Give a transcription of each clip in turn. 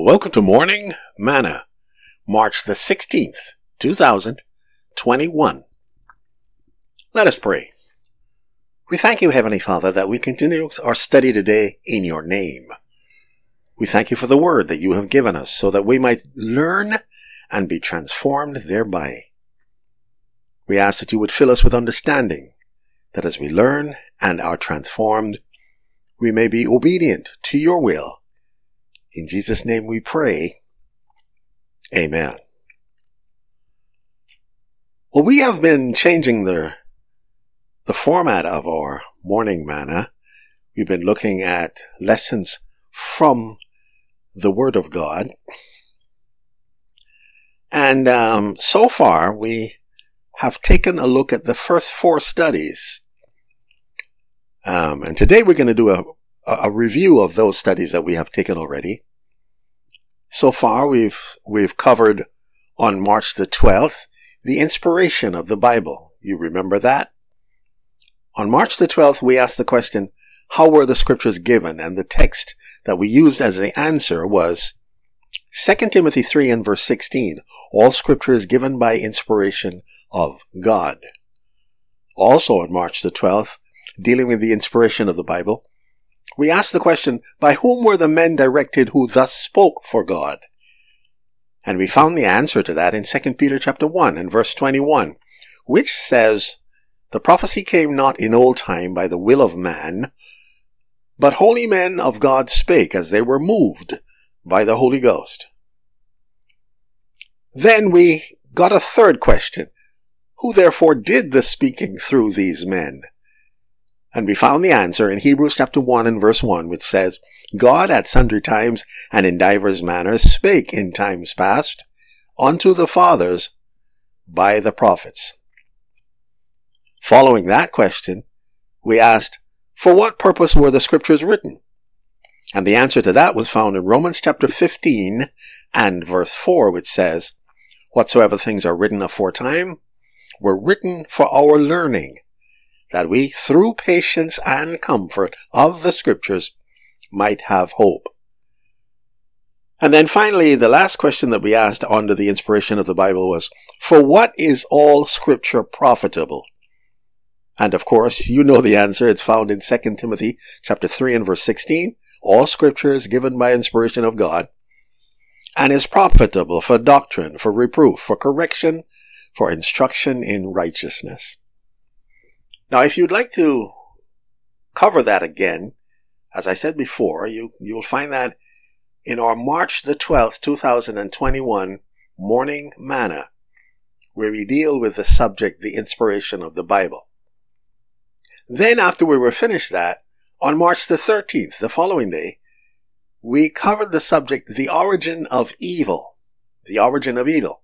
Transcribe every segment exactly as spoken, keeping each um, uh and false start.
Welcome to Morning Manna, March the sixteenth, two thousand twenty-one. Let us pray. We thank you, Heavenly Father, that we continue our study today in your name. We thank you for the word that you have given us so that we might learn and be transformed thereby. We ask that you would fill us with understanding, that as we learn and are transformed, we may be obedient to your will. In Jesus' name we pray. Amen. Well, we have been changing the, the format of our morning manna. We've been looking at lessons from the Word of God. And um, so far, we have taken a look at the first four studies. Um, and today we're going to do a, a review of those studies that we have taken already. So far, we've we've covered on March the twelfth, the inspiration of the Bible. You remember that? On March the twelfth, we asked the question, how were the scriptures given? And the text that we used as the answer was Second Timothy three and verse sixteen. All scripture is given by inspiration of God. Also on March the twelfth, dealing with the inspiration of the Bible, we asked the question, by whom were the men directed who thus spoke for God? And we found the answer to that in Second Peter chapter one and verse twenty-one, which says, the prophecy came not in old time by the will of man, but holy men of God spake as they were moved by the Holy Ghost. Then we got a third question. Who therefore did the speaking through these men? And we found the answer in Hebrews chapter one and verse one, which says, God at sundry times and in divers manners spake in times past unto the fathers by the prophets. Following that question, we asked, for what purpose were the scriptures written? And the answer to that was found in Romans chapter fifteen and verse four, which says, whatsoever things are written aforetime were written for our learning, that we, through patience and comfort of the scriptures, might have hope. And then finally, the last question that we asked under the inspiration of the Bible was, for what is all scripture profitable? And of course, you know the answer. It's found in Second Timothy chapter three and verse sixteen. All scripture is given by inspiration of God and is profitable for doctrine, for reproof, for correction, for instruction in righteousness. Now, if you'd like to cover that again, as I said before, you, you'll find that in our March the twelfth, two thousand twenty-one Morning Manna, where we deal with the subject, the inspiration of the Bible. Then, after we were finished that, on March the thirteenth, the following day, we covered the subject, the origin of evil. The origin of evil.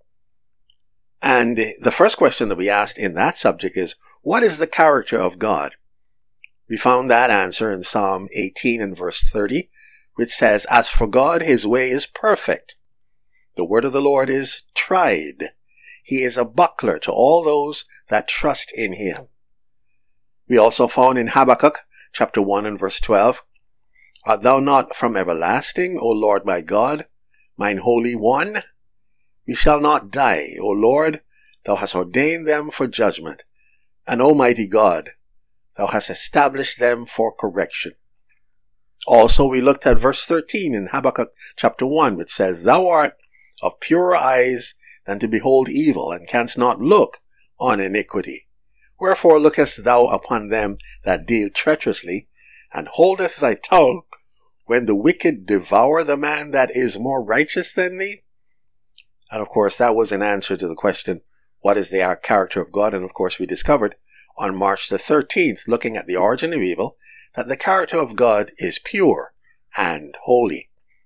And the first question that we asked in that subject is, what is the character of God? We found that answer in Psalm eighteen and verse thirty, which says, as for God, his way is perfect. The word of the Lord is tried. He is a buckler to all those that trust in him. We also found in Habakkuk chapter one and verse twelve, art thou not from everlasting, O Lord my God, mine Holy One? We shall not die, O Lord, thou hast ordained them for judgment, and Almighty God, thou hast established them for correction. Also, we looked at verse thirteen in Habakkuk chapter one, which says, thou art of purer eyes than to behold evil, and canst not look on iniquity. Wherefore lookest thou upon them that deal treacherously, and holdeth thy tongue when the wicked devour the man that is more righteous than thee? And of course, that was an answer to the question, what is the character of God? And of course, we discovered on March the thirteenth, looking at the origin of evil, that the character of God is pure and holy.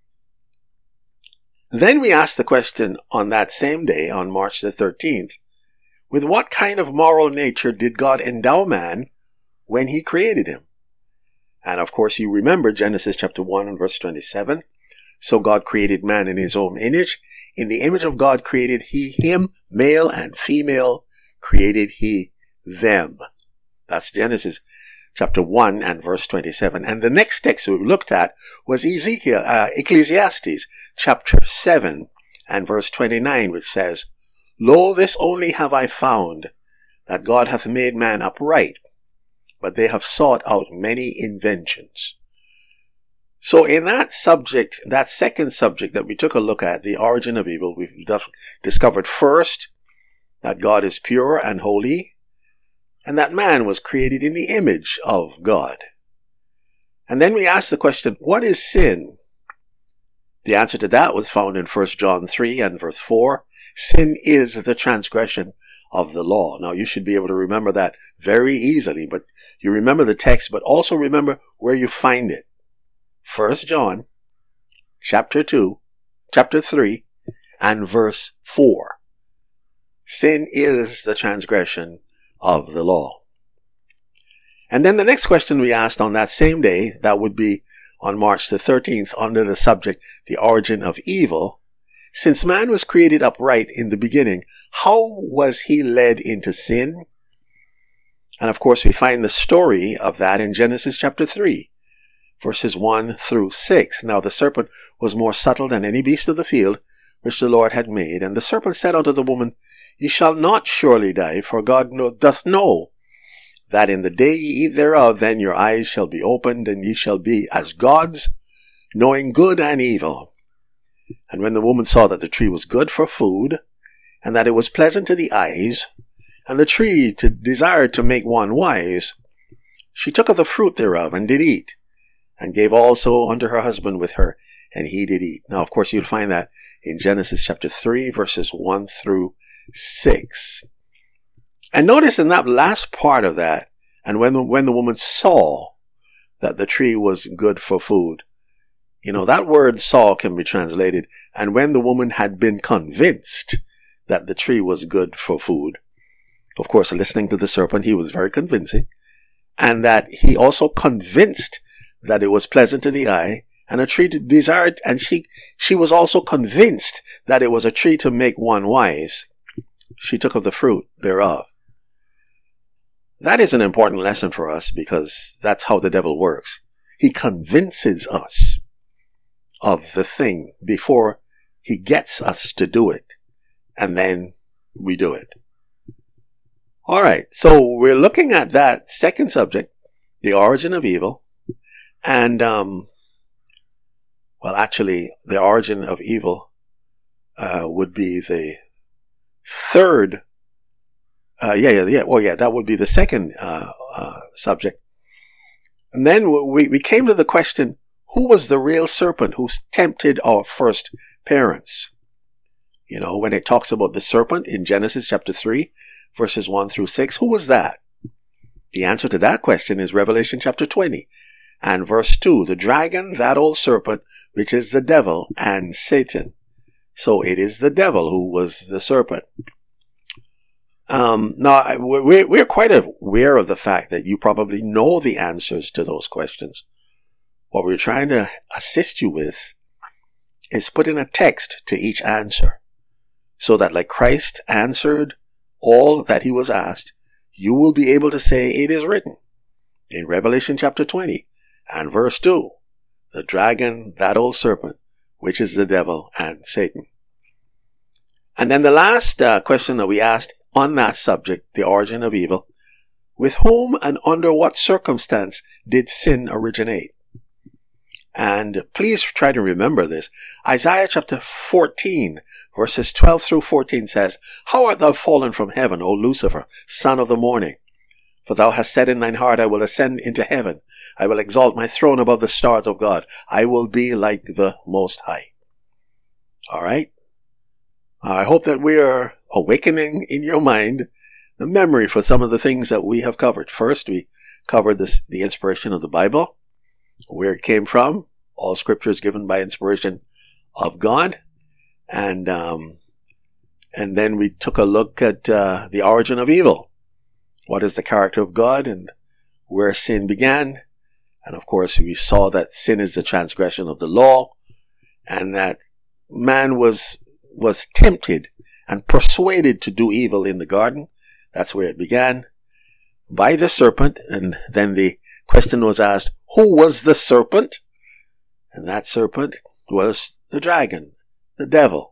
Then we asked the question on that same day, on March the thirteenth, with what kind of moral nature did God endow man when he created him? And of course, you remember Genesis chapter one and verse twenty-seven. So God created man in his own image. In the image of God created he him, male and female created he them. That's Genesis. chapter one and verse twenty-seven. And the next text we looked at was Ezekiel, uh, Ecclesiastes chapter seven and verse twenty-nine, which says, Lo, this only have I found, that God hath made man upright, but they have sought out many inventions. So in that subject, that second subject that we took a look at, the origin of evil, we've discovered first that God is pure and holy, and that man was created in the image of God. And then we asked the question, what is sin? The answer to that was found in First John three and verse four. Sin is the transgression of the law. Now you should be able to remember that very easily, but you remember the text, but also remember where you find it. First John chapter two, chapter three, and verse four. Sin is the transgression of the law. And then the next question we asked on that same day, that would be on March the thirteenth, under the subject, the origin of evil. Since man was created upright in the beginning, how was he led into sin? And of course, we find the story of that in Genesis chapter three, verses one through six. Now the serpent was more subtle than any beast of the field, which the Lord had made. And the serpent said unto the woman, Ye shall not surely die, for God know, doth know that in the day ye eat thereof, then your eyes shall be opened, and ye shall be as gods, knowing good and evil. And when the woman saw that the tree was good for food, and that it was pleasant to the eyes, and the tree to desire to make one wise, she took of the fruit thereof, and did eat, and gave also unto her husband with her, and he did eat. Now, of course, you'll find that in Genesis chapter three, verses one through six. And notice in that last part of that, and when, when the woman saw that the tree was good for food, you know, that word saw can be translated, and when the woman had been convinced that the tree was good for food. Of course, listening to the serpent, he was very convincing, and that he also convinced that it was pleasant to the eye, and a tree to desire, and she, she was also convinced that it was a tree to make one wise. She took of the fruit thereof. That is an important lesson for us, because that's how the devil works. He convinces us of the thing before he gets us to do it, and then we do it. All right, so we're looking at that second subject, the origin of evil, and um, well, actually, the origin of evil uh, would be the third. Uh, yeah, yeah, yeah. Well, yeah, that would be the second uh, uh, subject, and then we we came to the question: who was the real serpent who tempted our first parents? You know, when it talks about the serpent in Genesis chapter three, verses one through six, who was that? The answer to that question is Revelation chapter twenty and verse two, the dragon, that old serpent, which is the devil and Satan. So it is the devil who was the serpent. Um, now, we're, we're quite aware of the fact that you probably know the answers to those questions. What we're trying to assist you with is putting a text to each answer, so that like Christ answered all that he was asked, you will be able to say it is written in Revelation chapter twenty and verse two, the dragon, that old serpent, which is the devil and Satan. And then the last uh, question that we asked on that subject, the origin of evil, with whom and under what circumstance did sin originate? And please try to remember this. Isaiah chapter fourteen, verses twelve through fourteen says, How art thou fallen from heaven, O Lucifer, son of the morning? For thou hast said in thine heart, I will ascend into heaven. I will exalt my throne above the stars of God. I will be like the Most High. All right? I hope that we are awakening in your mind the memory for some of the things that we have covered. First, we covered this, the inspiration of the Bible, where it came from. All scripture is given by inspiration of God. And um, and then we took a look at uh, the origin of evil. What is the character of God and where sin began? And of course, we saw that sin is the transgression of the law, and that man was was tempted and persuaded to do evil in the garden. That's where it began, by the serpent, and then the question was asked, who was the serpent? And that serpent was the dragon, the devil.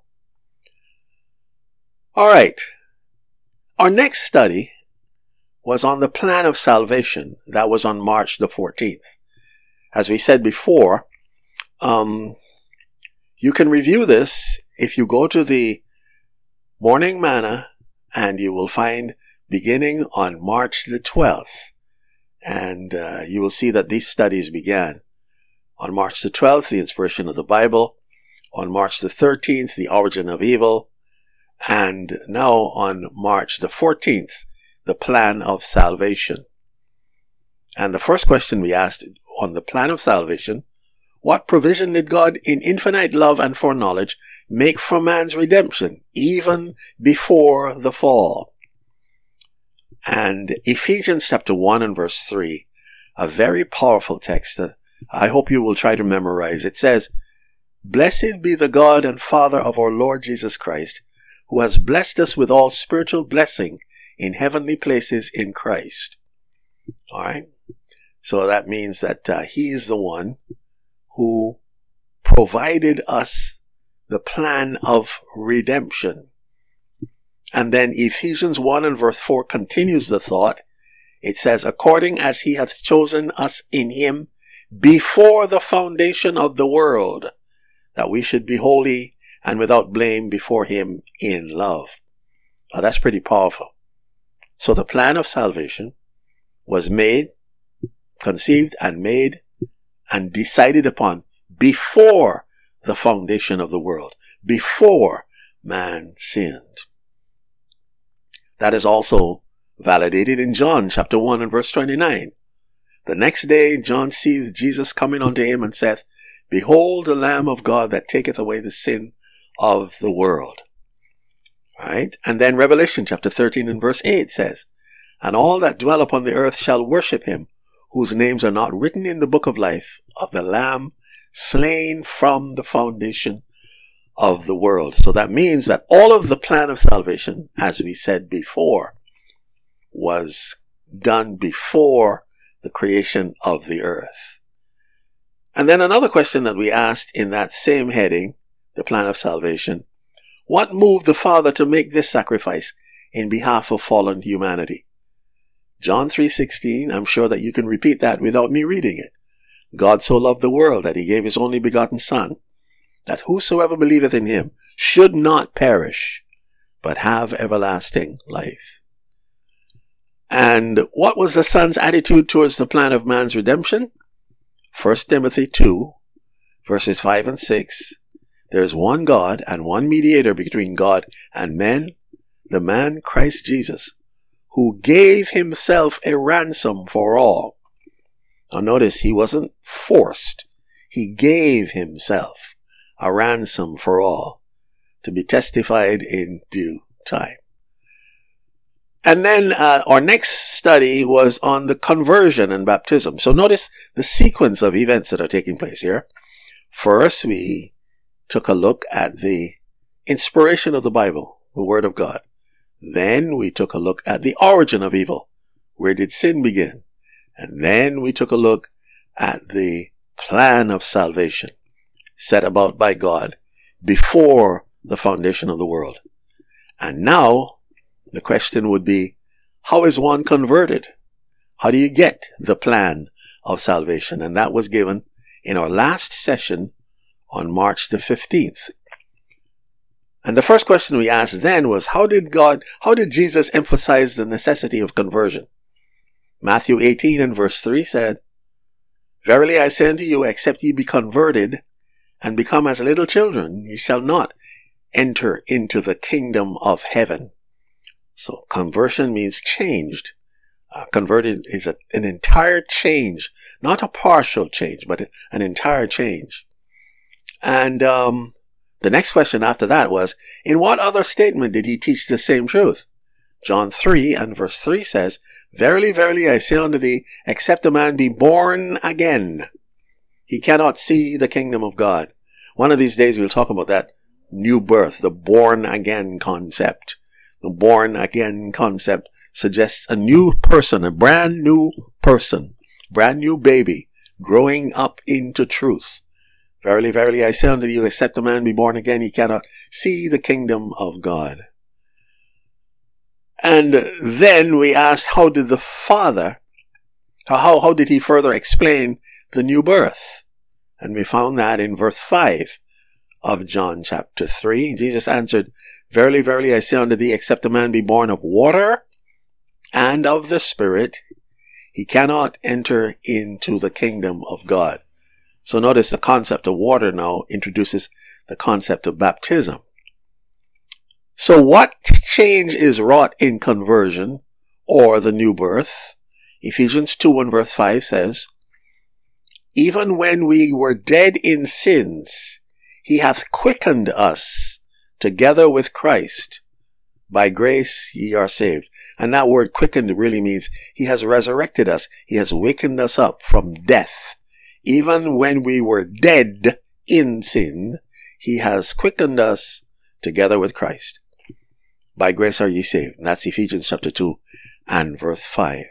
All right. Our next study was on the plan of salvation. That was on March the fourteenth. As we said before, um, you can review this if you go to the Morning Manna, and you will find beginning on March the twelfth. And uh, you will see that these studies began on March the twelfth, the inspiration of the Bible, on March the thirteenth, the origin of evil, and now on March the fourteenth, the plan of salvation. And the first question we asked on the plan of salvation, what provision did God in infinite love and foreknowledge make for man's redemption, even before the fall? And Ephesians chapter one and verse three, a very powerful text that I hope you will try to memorize. It says, "Blessed be the God and Father of our Lord Jesus Christ, who has blessed us with all spiritual blessing in heavenly places in Christ." All right. So that means that uh, he is the one who provided us the plan of redemption. And then Ephesians one and verse four continues the thought. It says, according as he hath chosen us in him before the foundation of the world, that we should be holy and without blame before him in love. Now that's pretty powerful. So the plan of salvation was made, conceived and made and decided upon before the foundation of the world, before man sinned. That is also validated in John chapter one and verse twenty-nine. The next day John sees Jesus coming unto him and saith, behold the Lamb of God that taketh away the sin of the world. Right? And then Revelation chapter thirteen and verse eight says, and all that dwell upon the earth shall worship him, whose names are not written in the book of life of the Lamb slain from the foundation of the world. So that means that all of the plan of salvation, as we said before, was done before the creation of the earth. And then another question that we asked in that same heading, the plan of salvation, what moved the Father to make this sacrifice in behalf of fallen humanity? John three sixteen, I'm sure that you can repeat that without me reading it. God so loved the world that he gave his only begotten Son, that whosoever believeth in him should not perish, but have everlasting life. And what was the Son's attitude towards the plan of man's redemption? First Timothy two, verses five and six. There is one God and one mediator between God and men, the man Christ Jesus, who gave himself a ransom for all. Now notice, he wasn't forced. He gave himself a ransom for all, to be testified in due time. And then uh, our next study was on the conversion and baptism. So notice the sequence of events that are taking place here. First, we took a look at the inspiration of the Bible, the Word of God. Then we took a look at the origin of evil. Where did sin begin? And then we took a look at the plan of salvation set about by God before the foundation of the world. And now the question would be, how is one converted? How do you get the plan of salvation? And that was given in our last session on March the fifteenth. And the first question we asked then was, how did God, how did Jesus emphasize the necessity of conversion? Matthew eighteen and verse three said, verily I say unto you, except ye be converted and become as little children, ye shall not enter into the kingdom of heaven. So conversion means changed. Uh, converted is a, an entire change, not a partial change, but an entire change. And um, the next question after that was, in what other statement did he teach the same truth? John three and verse three says, verily, verily, I say unto thee, except a man be born again, he cannot see the kingdom of God. One of these days we'll talk about that new birth, the born again concept. The born again concept suggests a new person, a brand new person, brand new baby, growing up into truth. Verily, verily, I say unto you, except a man be born again, he cannot see the kingdom of God. And then we asked, how did the Father, how, how did he further explain the new birth? And we found that in verse five of John chapter three. Jesus answered, verily, verily, I say unto thee, except a man be born of water and of the Spirit, he cannot enter into the kingdom of God. So notice the concept of water now introduces the concept of baptism. So what change is wrought in conversion or the new birth? Ephesians two and verse five says, even when we were dead in sins, he hath quickened us together with Christ. By grace ye are saved. And that word quickened really means he has resurrected us. He has wakened us up from death. Even when we were dead in sin, he has quickened us together with Christ. By grace are ye saved. And that's Ephesians chapter two and verse five.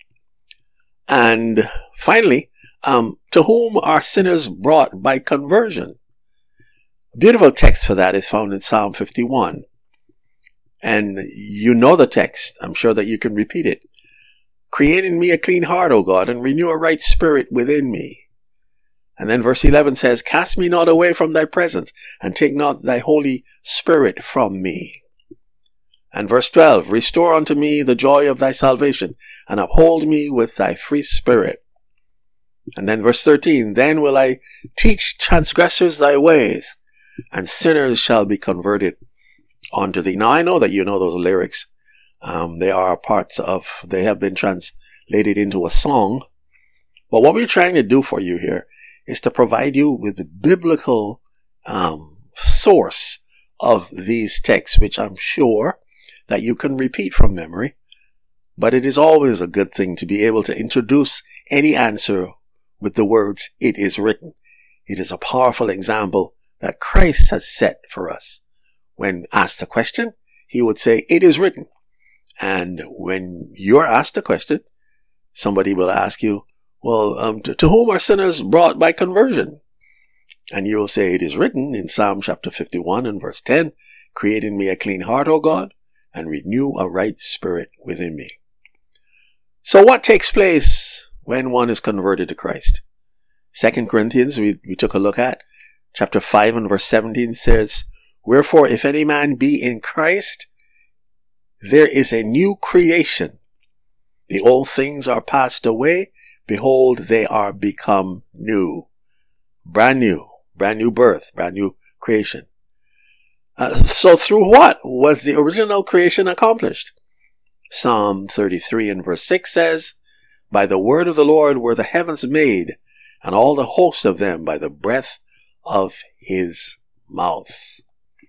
And finally, um, to whom are sinners brought by conversion? A beautiful text for that is found in Psalm fifty-one. And you know the text. I'm sure that you can repeat it. Create in me a clean heart, O God, and renew a right spirit within me. And then verse eleven says, cast me not away from thy presence, and take not thy Holy Spirit from me. And verse twelve, restore unto me the joy of thy salvation, and uphold me with thy free spirit. And then verse thirteen, then will I teach transgressors thy ways, and sinners shall be converted unto thee. Now I know that you know those lyrics. Um, they are parts of, they have been translated into a song. But what we're trying to do for you here is to provide you with the biblical um, source of these texts, which I'm sure that you can repeat from memory. But it is always a good thing to be able to introduce any answer with the words, it is written. It is a powerful example that Christ has set for us. When asked a question, he would say, it is written. And when you're asked a question, somebody will ask you, well, um, to, to whom are sinners brought by conversion? And you will say, it is written in Psalm chapter fifty-one and verse ten, create in me a clean heart, O God, and renew a right spirit within me. So what takes place when one is converted to Christ? Second Corinthians, we, we took a look at, chapter five and verse seventeen says, wherefore, if any man be in Christ, there is a new creation. The old things are passed away. Behold, they are become new. Brand new. Brand new birth. Brand new creation. Uh, so through what was the original creation accomplished? Psalm thirty-three and verse six says, by the word of the Lord were the heavens made, and all the host of them by the breath of his mouth.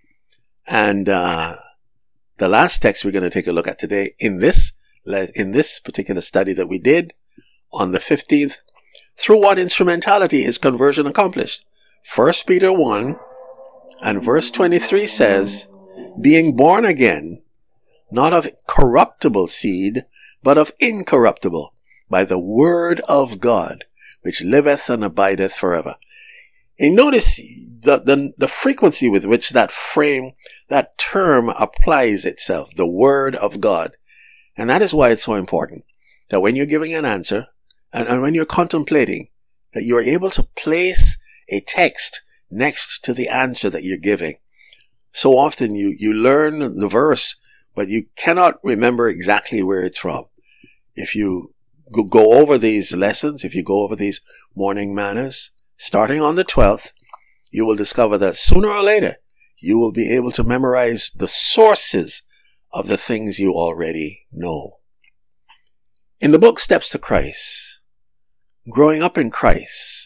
And uh, the last text we're going to take a look at today in this in this particular study that we did on the fifteenth, through what instrumentality is conversion accomplished? First Peter one and verse twenty-three says, being born again, not of corruptible seed, but of incorruptible, by the word of God, which liveth and abideth forever. And notice the, the, the frequency with which that frame, that term applies itself, the word of God. And that is why it's so important that when you're giving an answer and, and when you're contemplating, that you're able to place a text next to the answer that you're giving. So often you, you learn the verse, but you cannot remember exactly where it's from. If you go, go over these lessons, if you go over these morning manners, starting on the twelfth, you will discover that sooner or later, you will be able to memorize the sources of the things you already know. In the book Steps to Christ, Growing Up in Christ,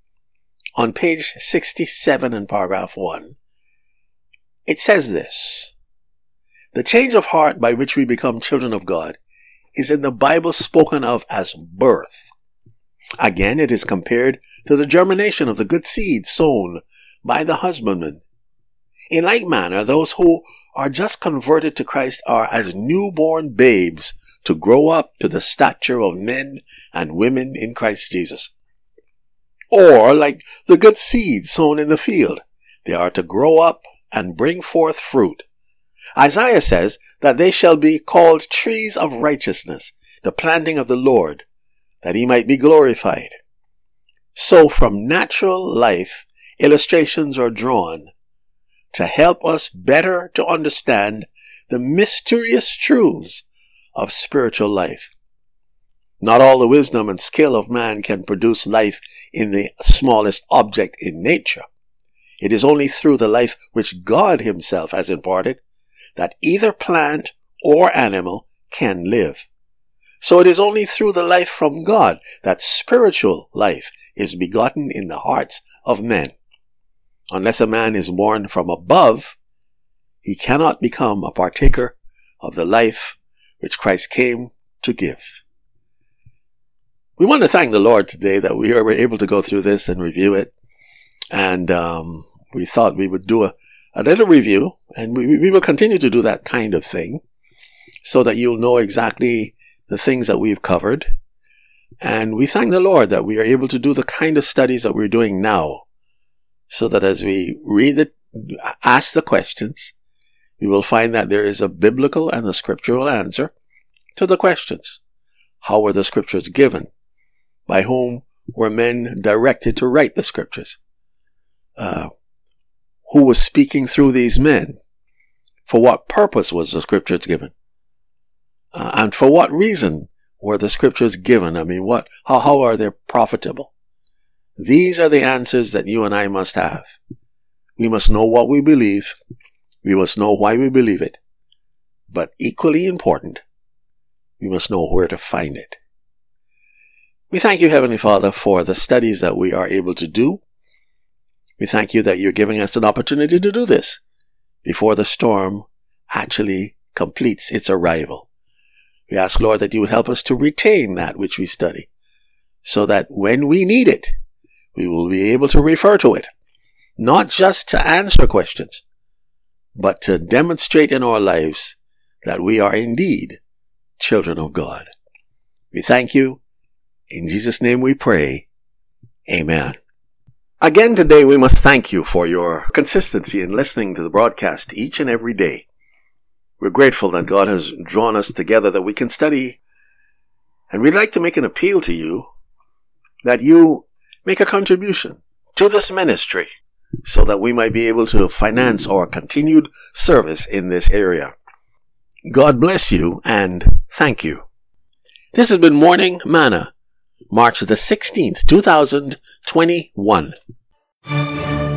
on page sixty-seven in paragraph one, it says this: the change of heart by which we become children of God is in the Bible spoken of as birth. Again, it is compared to the germination of the good seed sown by the husbandman. In like manner, those who are just converted to Christ are as newborn babes to grow up to the stature of men and women in Christ Jesus. Or like the good seed sown in the field, they are to grow up and bring forth fruit. Isaiah says that they shall be called trees of righteousness, the planting of the Lord, that he might be glorified. So from natural life, illustrations are drawn to help us better to understand the mysterious truths of spiritual life. Not all the wisdom and skill of man can produce life in the smallest object in nature. It is only through the life which God himself has imparted that either plant or animal can live. So it is only through the life from God that spiritual life is begotten in the hearts of men. Unless a man is born from above, he cannot become a partaker of the life which Christ came to give. We want to thank the Lord today that we were able to go through this and review it. And um, we thought we would do a, a little review, and we, we will continue to do that kind of thing so that you'll know exactly the things that we've covered. And we thank the Lord that we are able to do the kind of studies that we're doing now, so that as we read it, ask the questions, we will find that there is a biblical and a scriptural answer to the questions. How were the scriptures given? By whom were men directed to write the scriptures? Uh, who was speaking through these men? For what purpose was the scriptures given? Uh, and for what reason were the scriptures given? I mean, what? How, how are they profitable? These are the answers that you and I must have. We must know what we believe. We must know why we believe it. But equally important, we must know where to find it. We thank you, Heavenly Father, for the studies that we are able to do. We thank you that you're giving us an opportunity to do this before the storm actually completes its arrival. We ask, Lord, that you would help us to retain that which we study, so that when we need it, we will be able to refer to it, not just to answer questions, but to demonstrate in our lives that we are indeed children of God. We thank you. In Jesus' name we pray. Amen. Again today we must thank you for your consistency in listening to the broadcast each and every day. We're grateful that God has drawn us together that we can study, and we'd like to make an appeal to you that you make a contribution to this ministry so that we might be able to finance our continued service in this area. God bless you and thank you. This has been Morning Manna, March the sixteenth, two thousand twenty-one.